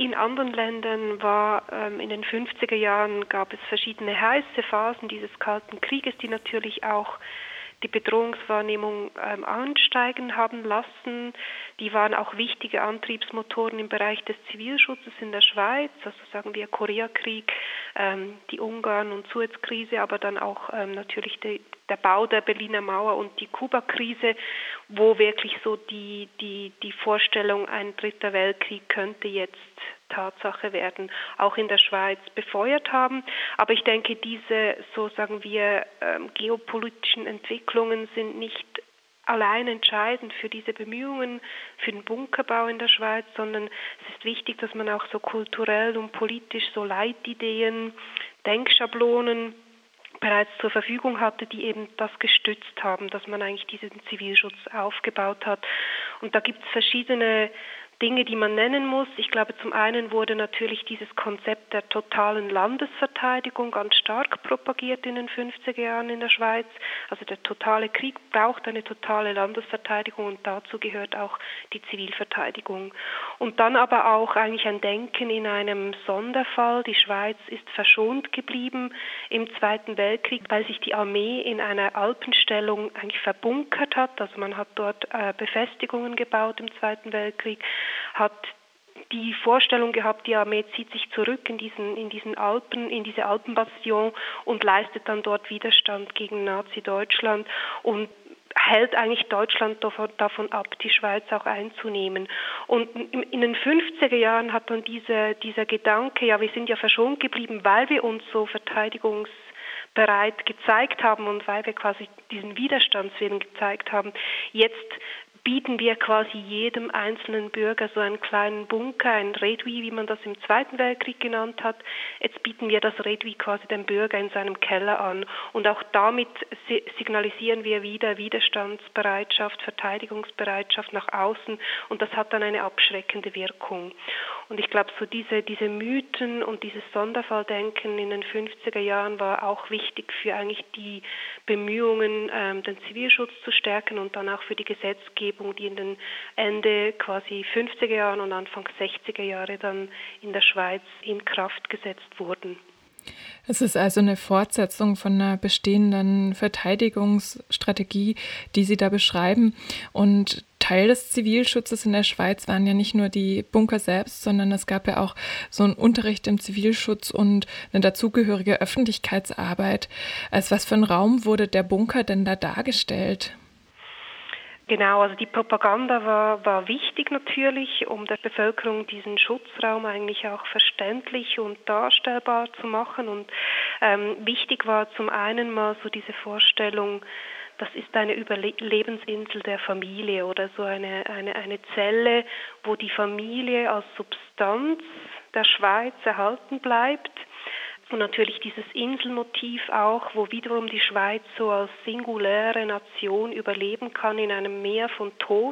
in anderen Ländern war in den 50er Jahren gab es verschiedene heiße Phasen dieses Kalten Krieges, die natürlich auch die Bedrohungswahrnehmung ansteigen haben lassen. Die waren auch wichtige Antriebsmotoren im Bereich des Zivilschutzes in der Schweiz, also sagen wir Koreakrieg, die Ungarn- und Suezkrise, aber dann auch natürlich der Bau der Berliner Mauer und die Kuba-Krise, wo wirklich so die Vorstellung, ein dritter Weltkrieg könnte jetzt Tatsache werden, auch in der Schweiz befeuert haben. Aber ich denke, diese, so sagen wir, geopolitischen Entwicklungen sind nicht allein entscheidend für diese Bemühungen, für den Bunkerbau in der Schweiz, sondern es ist wichtig, dass man auch so kulturell und politisch so Leitideen, Denkschablonen bereits zur Verfügung hatte, die eben das gestützt haben, dass man eigentlich diesen Zivilschutz aufgebaut hat. Und da gibt es verschiedene Dinge, die man nennen muss. Ich glaube, zum einen wurde natürlich dieses Konzept der totalen Landesverteidigung ganz stark propagiert in den 50er Jahren in der Schweiz. Also der totale Krieg braucht eine totale Landesverteidigung und dazu gehört auch die Zivilverteidigung. Und dann aber auch eigentlich ein Denken in einem Sonderfall. Die Schweiz ist verschont geblieben im Zweiten Weltkrieg, weil sich die Armee in einer Alpenstellung eigentlich verbunkert hat. Also man hat dort Befestigungen gebaut im Zweiten Weltkrieg, hat die Vorstellung gehabt, die Armee zieht sich zurück in diesen Alpen, in diese Alpenbastion und leistet dann dort Widerstand gegen Nazi-Deutschland und hält eigentlich Deutschland davon ab, die Schweiz auch einzunehmen. Und in den 50er Jahren hat dann dieser Gedanke, ja, wir sind ja verschont geblieben, weil wir uns so verteidigungsbereit gezeigt haben und weil wir quasi diesen Widerstandswillen gezeigt haben. Jetzt bieten wir quasi jedem einzelnen Bürger so einen kleinen Bunker, ein Redui, wie man das im Zweiten Weltkrieg genannt hat. Jetzt bieten wir das Redui quasi dem Bürger in seinem Keller an. Und auch damit signalisieren wir wieder Widerstandsbereitschaft, Verteidigungsbereitschaft nach außen. Und das hat dann eine abschreckende Wirkung. Und ich glaube, so diese Mythen und dieses Sonderfalldenken in den 50er Jahren war auch wichtig für eigentlich die Bemühungen, den Zivilschutz zu stärken und dann auch für die Gesetzgebung, die in den Ende quasi 50er Jahren und Anfang 60er Jahre dann in der Schweiz in Kraft gesetzt wurden. Es ist also eine Fortsetzung von einer bestehenden Verteidigungsstrategie, die Sie da beschreiben. Und Teil des Zivilschutzes in der Schweiz waren ja nicht nur die Bunker selbst, sondern es gab ja auch so einen Unterricht im Zivilschutz und eine dazugehörige Öffentlichkeitsarbeit. Als was für ein Raum wurde der Bunker denn da dargestellt? Genau, also die Propaganda war wichtig natürlich, um der Bevölkerung diesen Schutzraum eigentlich auch verständlich und darstellbar zu machen. Und wichtig war zum einen mal so diese Vorstellung, das ist eine Überlebensinsel der Familie oder so eine Zelle, wo die Familie als Substanz der Schweiz erhalten bleibt. Und natürlich dieses Inselmotiv auch, wo wiederum die Schweiz so als singuläre Nation überleben kann in einem Meer von Tod.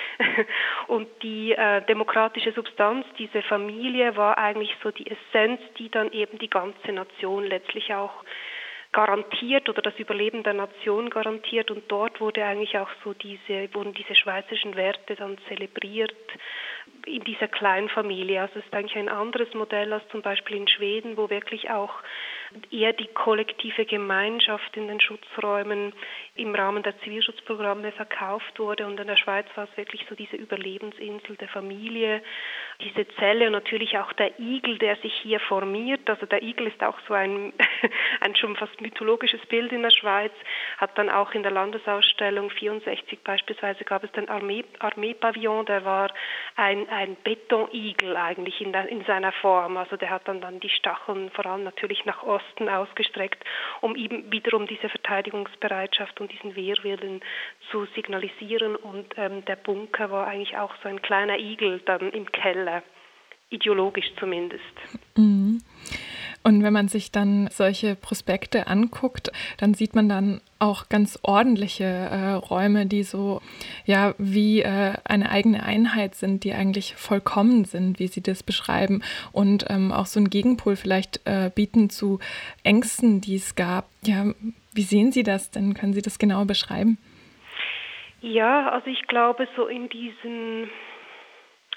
Und die demokratische Substanz, diese Familie, war eigentlich so die Essenz, die dann eben die ganze Nation letztlich auch garantiert oder das Überleben der Nation garantiert. Und dort wurde eigentlich auch so wurden diese schweizerischen Werte dann zelebriert in dieser Kleinfamilie. Also es ist eigentlich ein anderes Modell als zum Beispiel in Schweden, wo wirklich auch eher die kollektive Gemeinschaft in den Schutzräumen im Rahmen der Zivilschutzprogramme verkauft wurde. Und in der Schweiz war es wirklich so diese Überlebensinsel der Familie, diese Zelle und natürlich auch der Igel, der sich hier formiert. Also der Igel ist auch so ein schon fast mythologisches Bild in der Schweiz, hat dann auch in der Landesausstellung 64 beispielsweise gab es den Armeepavillon, der war ein Betonigel eigentlich in seiner Form. Also der hat dann die Stacheln vor allem natürlich nach Osten ausgestreckt, um eben wiederum diese Verteidigungsbereitschaft und diesen Wehrwillen zu signalisieren. Und der Bunker war eigentlich auch so ein kleiner Igel dann im Keller, ideologisch zumindest. Mhm. Und wenn man sich dann solche Prospekte anguckt, dann sieht man dann auch ganz ordentliche Räume, die so ja wie eine eigene Einheit sind, die eigentlich vollkommen sind, wie Sie das beschreiben und auch so einen Gegenpol vielleicht bieten zu Ängsten, die es gab. Ja, wie sehen Sie das denn? Können Sie das genauer beschreiben? Ja, also ich glaube so in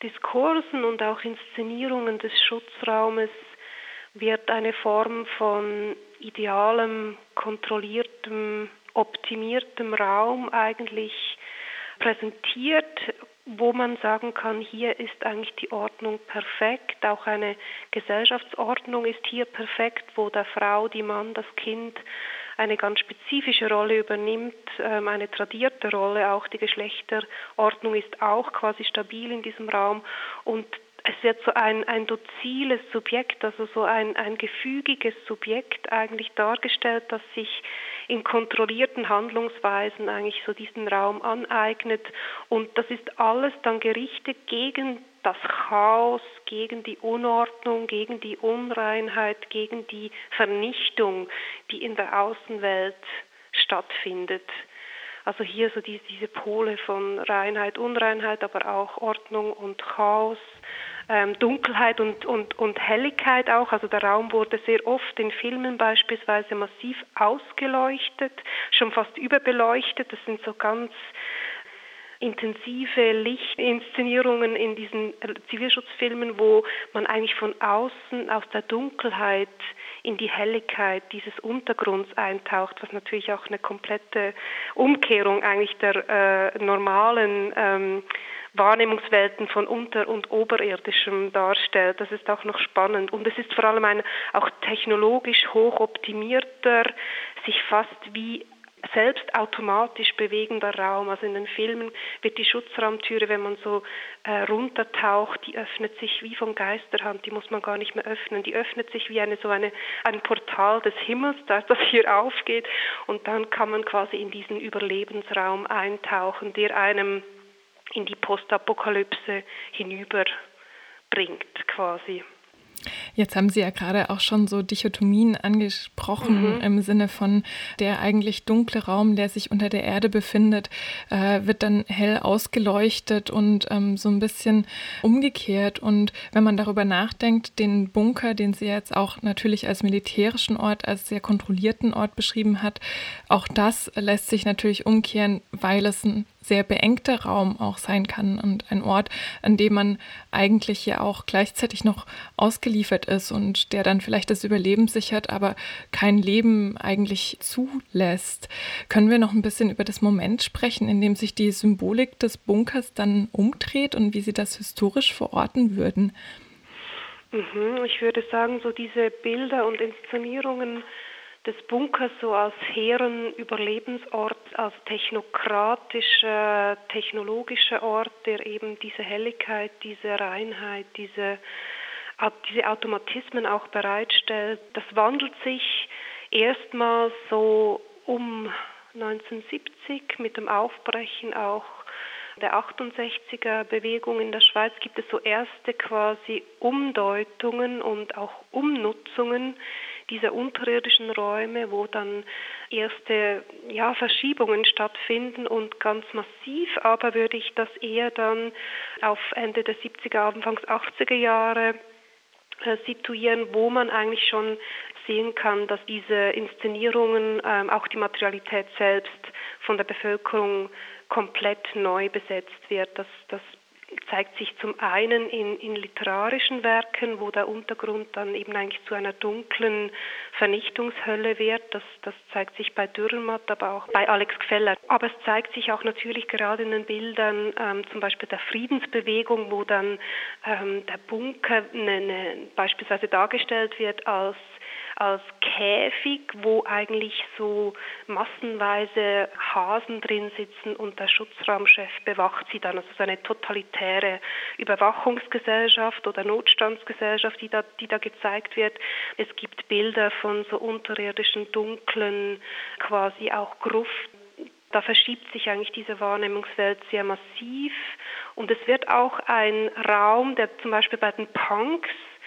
Diskursen und auch Inszenierungen des Schutzraumes wird eine Form von idealem, kontrolliertem, optimiertem Raum eigentlich präsentiert, wo man sagen kann, hier ist eigentlich die Ordnung perfekt, auch eine Gesellschaftsordnung ist hier perfekt, wo der Frau, die Mann, das Kind eine ganz spezifische Rolle übernimmt, eine tradierte Rolle, auch die Geschlechterordnung ist auch quasi stabil in diesem Raum und es wird so ein doziles Subjekt, also so ein gefügiges Subjekt eigentlich dargestellt, das sich in kontrollierten Handlungsweisen eigentlich so diesen Raum aneignet. Und das ist alles dann gerichtet gegen das Chaos, gegen die Unordnung, gegen die Unreinheit, gegen die Vernichtung, die in der Außenwelt stattfindet. Also hier so diese Pole von Reinheit, Unreinheit, aber auch Ordnung und Chaos, Dunkelheit und Helligkeit auch. Also der Raum wurde sehr oft in Filmen beispielsweise massiv ausgeleuchtet, schon fast überbeleuchtet. Das sind so ganz intensive Lichtinszenierungen in diesen Zivilschutzfilmen, wo man eigentlich von außen aus der Dunkelheit in die Helligkeit dieses Untergrunds eintaucht, was natürlich auch eine komplette Umkehrung eigentlich der normalen Wahrnehmungswelten von unter- und oberirdischem darstellt. Das ist auch noch spannend. Und es ist vor allem ein auch technologisch hochoptimierter, sich fast wie selbst automatisch bewegender Raum. Also in den Filmen wird die Schutzraumtüre, wenn man so runtertaucht, die öffnet sich wie von Geisterhand, die muss man gar nicht mehr öffnen. Die öffnet sich wie ein Portal des Himmels, das hier aufgeht und dann kann man quasi in diesen Überlebensraum eintauchen, der einem in die Postapokalypse hinüberbringt quasi. Jetzt haben Sie ja gerade auch schon so Dichotomien angesprochen, im Sinne von der eigentlich dunkle Raum, der sich unter der Erde befindet, wird dann hell ausgeleuchtet und so ein bisschen umgekehrt. Und wenn man darüber nachdenkt, den Bunker, den sie jetzt auch natürlich als militärischen Ort, als sehr kontrollierten Ort beschrieben hat, auch das lässt sich natürlich umkehren, weil es ein sehr beengter Raum auch sein kann und ein Ort, an dem man eigentlich ja auch gleichzeitig noch ausgeliefert ist und der dann vielleicht das Überleben sichert, aber kein Leben eigentlich zulässt. Können wir noch ein bisschen über das Moment sprechen, in dem sich die Symbolik des Bunkers dann umdreht und wie Sie das historisch verorten würden? Ich würde sagen, so diese Bilder und Inszenierungen des Bunkers so als hehren Überlebensort, als technokratischer, technologischer Ort, der eben diese Helligkeit, diese Reinheit, diese Automatismen auch bereitstellt. Das wandelt sich erstmals so um 1970 mit dem Aufbrechen auch der 68er Bewegung in der Schweiz gibt es so erste quasi Umdeutungen und auch Umnutzungen dieser unterirdischen Räume, wo dann erste Verschiebungen stattfinden und ganz massiv, aber würde ich das eher dann auf Ende der 70er, Anfangs 80er Jahre situieren, wo man eigentlich schon sehen kann, dass diese Inszenierungen, auch die Materialität selbst von der Bevölkerung komplett neu besetzt wird. Das zeigt sich zum einen in literarischen Werken, wo der Untergrund dann eben eigentlich zu einer dunklen Vernichtungshölle wird. Das zeigt sich bei Dürrenmatt, aber auch bei Alex Gfeller. Aber es zeigt sich auch natürlich gerade in den Bildern, zum Beispiel der Friedensbewegung, wo dann der Bunker beispielsweise dargestellt wird als Käfig, wo eigentlich so massenweise Hasen drin sitzen und der Schutzraumchef bewacht sie dann. Also so eine totalitäre Überwachungsgesellschaft oder Notstandsgesellschaft, die da gezeigt wird. Es gibt Bilder von so unterirdischen, dunklen, quasi auch Gruften. Da verschiebt sich eigentlich diese Wahrnehmungswelt sehr massiv und es wird auch ein Raum, der zum Beispiel bei den Punks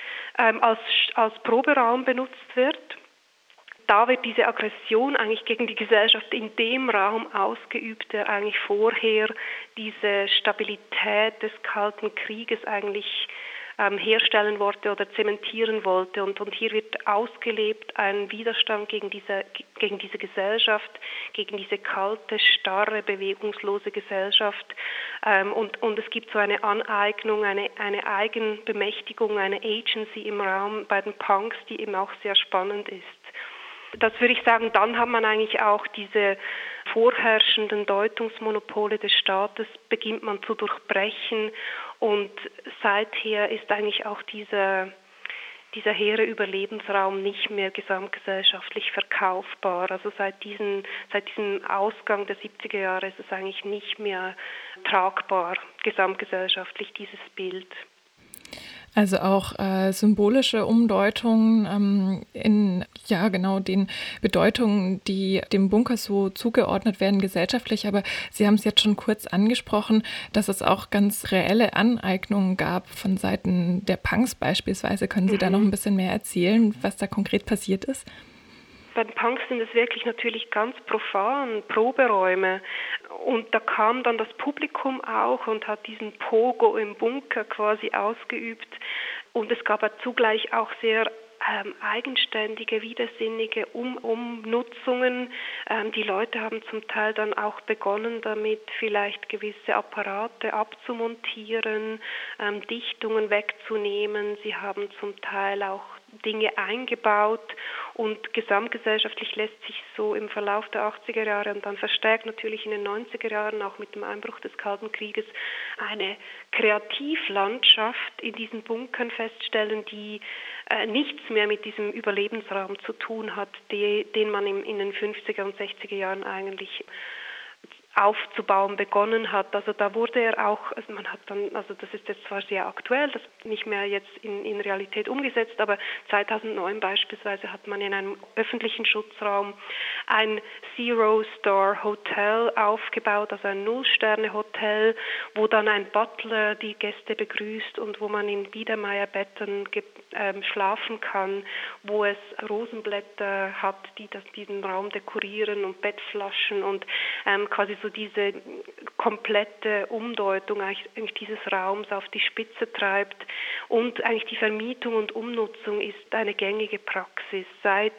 als Proberaum benutzt wird. Da wird diese Aggression eigentlich gegen die Gesellschaft in dem Raum ausgeübt, der eigentlich vorher diese Stabilität des Kalten Krieges eigentlich herstellen wollte oder zementieren wollte. Und hier wird ausgelebt ein Widerstand gegen diese Gesellschaft, gegen diese kalte, starre, bewegungslose Gesellschaft. Und es gibt so eine Aneignung, eine Eigenbemächtigung, eine Agency im Raum bei den Punks, die eben auch sehr spannend ist. Das würde ich sagen, dann hat man eigentlich auch diese vorherrschenden Deutungsmonopole des Staates, beginnt man zu durchbrechen, und seither ist eigentlich auch dieser hehre Überlebensraum nicht mehr gesamtgesellschaftlich verkaufbar. Also seit diesem Ausgang der 70er Jahre ist es eigentlich nicht mehr tragbar, gesamtgesellschaftlich, dieses Bild. Also auch symbolische Umdeutungen in den Bedeutungen, die dem Bunker so zugeordnet werden gesellschaftlich. Aber Sie haben es jetzt schon kurz angesprochen, dass es auch ganz reelle Aneignungen gab von Seiten der Punks beispielsweise. Können Sie da noch ein bisschen mehr erzählen, was da konkret passiert ist? Bei den Punks sind es wirklich natürlich ganz profan, Proberäume. Und da kam dann das Publikum auch und hat diesen Pogo im Bunker quasi ausgeübt. Und es gab zugleich auch sehr eigenständige, widersinnige Umnutzungen. Die Leute haben zum Teil dann auch begonnen, damit vielleicht gewisse Apparate abzumontieren, Dichtungen wegzunehmen. Sie haben zum Teil auch Dinge eingebaut, und gesamtgesellschaftlich lässt sich so im Verlauf der 80er Jahre und dann verstärkt natürlich in den 90er Jahren auch mit dem Einbruch des Kalten Krieges eine Kreativlandschaft in diesen Bunkern feststellen, die nichts mehr mit diesem Überlebensraum zu tun hat, den man in den 50er und 60er Jahren eigentlich aufzubauen begonnen hat. Also da wurde er auch, das ist jetzt zwar sehr aktuell, das ist nicht mehr jetzt in Realität umgesetzt, aber 2009 beispielsweise hat man in einem öffentlichen Schutzraum ein Zero-Star-Hotel aufgebaut, also ein Null-Sterne-Hotel, wo dann ein Butler die Gäste begrüßt und wo man in Biedermeierbetten schlafen kann, wo es Rosenblätter hat, die diesen Raum dekorieren, und Bettflaschen und quasi so diese komplette Umdeutung eigentlich dieses Raums auf die Spitze treibt. Und eigentlich die Vermietung und Umnutzung ist eine gängige Praxis.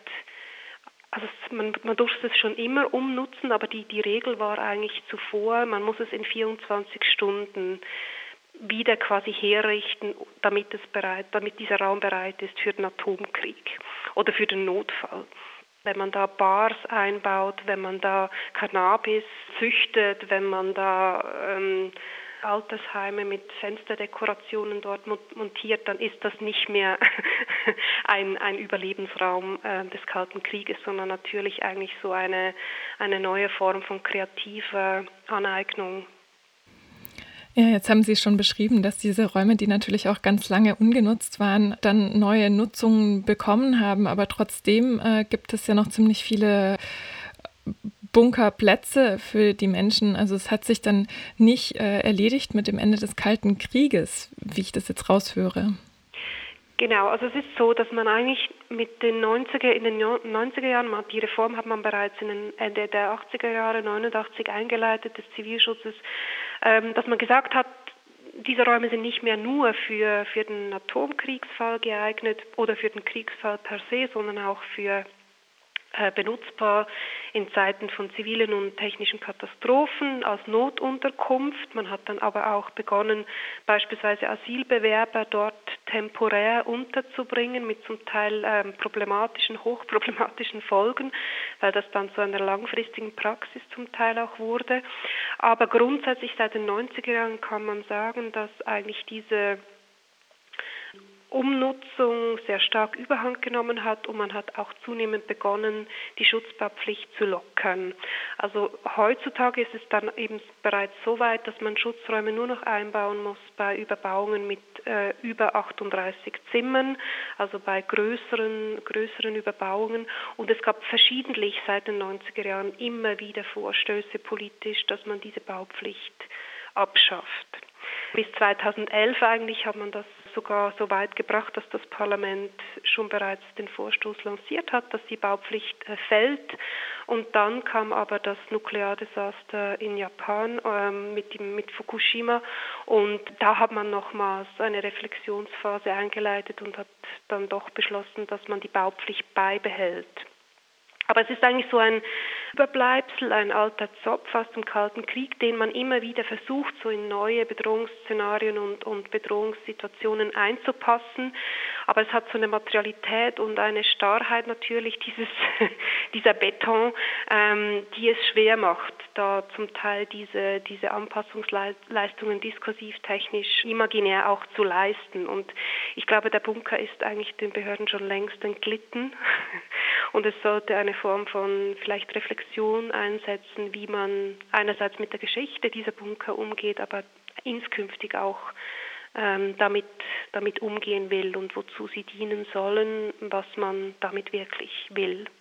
Man durfte es schon immer umnutzen, aber die Regel war eigentlich zuvor, man muss es in 24 Stunden wieder quasi herrichten, damit dieser Raum bereit ist für den Atomkrieg oder für den Notfall. Wenn man da Bars einbaut, wenn man da Cannabis züchtet, wenn man da Altersheime mit Fensterdekorationen dort montiert, dann ist das nicht mehr ein Überlebensraum des Kalten Krieges, sondern natürlich eigentlich so eine neue Form von kreativer Aneignung. Ja, jetzt haben Sie schon beschrieben, dass diese Räume, die natürlich auch ganz lange ungenutzt waren, dann neue Nutzungen bekommen haben. Aber trotzdem gibt es ja noch ziemlich viele Bunkerplätze für die Menschen. Also es hat sich dann nicht erledigt mit dem Ende des Kalten Krieges, wie ich das jetzt raushöre. Genau, also es ist so, dass man eigentlich in den 90er Jahren, die Reform hat man bereits Ende der 80er Jahre, 89 eingeleitet, des Zivilschutzes, dass man gesagt hat, diese Räume sind nicht mehr nur für den Atomkriegsfall geeignet oder für den Kriegsfall per se, sondern auch benutzbar in Zeiten von zivilen und technischen Katastrophen als Notunterkunft. Man hat dann aber auch begonnen, beispielsweise Asylbewerber dort temporär unterzubringen mit zum Teil hochproblematischen Folgen, weil das dann zu einer langfristigen Praxis zum Teil auch wurde. Aber grundsätzlich seit den 90er Jahren kann man sagen, dass eigentlich diese Umnutzung sehr stark Überhand genommen hat, und man hat auch zunehmend begonnen, die Schutzbaupflicht zu lockern. Also heutzutage ist es dann eben bereits so weit, dass man Schutzräume nur noch einbauen muss bei Überbauungen mit über 38 Zimmern, also bei größeren Überbauungen. Und es gab verschiedentlich seit den 90er Jahren immer wieder Vorstöße politisch, dass man diese Baupflicht abschafft. Bis 2011 eigentlich hat man das sogar so weit gebracht, dass das Parlament schon bereits den Vorstoß lanciert hat, dass die Baupflicht fällt. Und dann kam aber das Nukleardesaster in Japan mit Fukushima, und da hat man nochmals eine Reflexionsphase eingeleitet und hat dann doch beschlossen, dass man die Baupflicht beibehält. Aber es ist eigentlich so ein Überbleibsel, ein alter Zopf aus dem Kalten Krieg, den man immer wieder versucht, so in neue Bedrohungsszenarien und Bedrohungssituationen einzupassen. Aber es hat so eine Materialität und eine Starrheit natürlich, dieser Beton, die es schwer macht, da zum Teil diese Anpassungsleistungen diskursiv, technisch, imaginär auch zu leisten. Und ich glaube, der Bunker ist eigentlich den Behörden schon längst entglitten. Und es sollte eine Form von vielleicht Reflexion einsetzen, wie man einerseits mit der Geschichte dieser Bunker umgeht, aber inskünftig auch damit umgehen will und wozu sie dienen sollen, was man damit wirklich will.